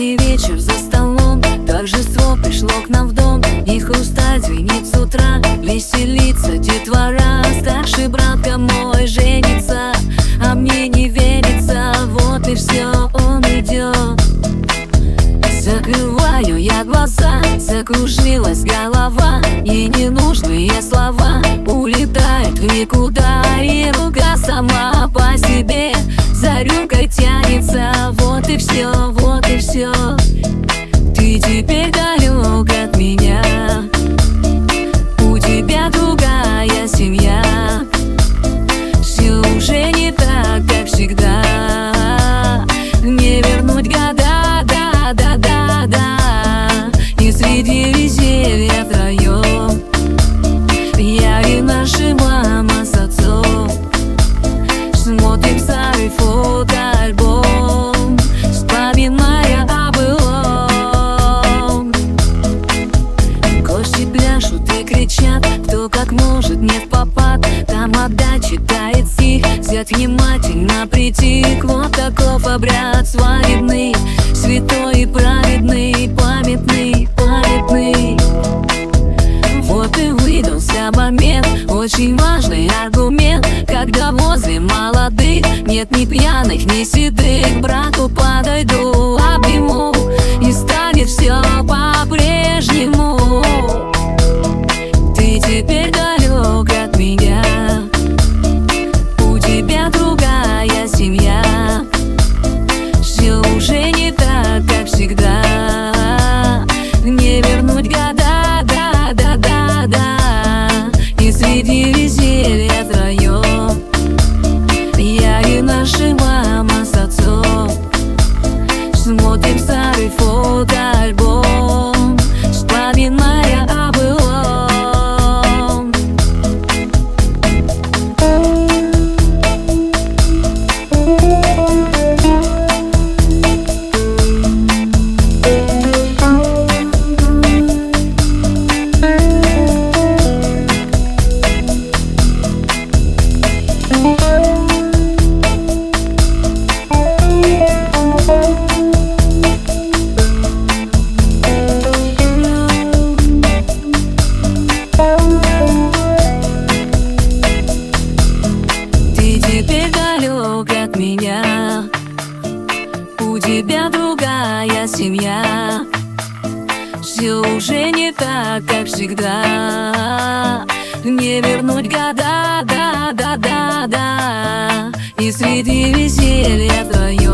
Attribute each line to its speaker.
Speaker 1: Поздний вечер за столом, торжество пришло к нам в дом. И хрусталь звенит с утра, веселится детвора. Старший братка мой женится, а мне не верится. Вот и все, он идет. Закрываю я глаза, закружилась голова, и ненужные слова улетают в никуда. И рука сама по себе за рюмкой тянется. Вот и все, вот и все. Ты теперь далек от меня, у тебя другая семья. Все уже не так, как всегда. Не вернуть года, да. И среди веселья втроем я и наша мама с отцом смотрим старый фотоальбом, вспоминая о былом. Гости пляшут и кричат, кто как может, не впопад. Там отдать читает стих, взять внимательно притих. Вот таков обряд свадебный, святой и праведный, памятный, памятный. Вот и выдался момент, очень важный аргумент, когда возле молодых нет ни пьяных, ни седых. К браку подойду, обниму, и станет все по-прежнему. Ты теперь далек от меня, у тебя другая семья. Все уже не так, как всегда. Не вернуть года, да. И среди веселья втроем я и наша мама с отцом смотрим старый фотоальбом, вспоминая о былом. Теперь далек от меня, у тебя другая семья. Все уже не так, как всегда. Не вернуть года, да. И среди веселья втроем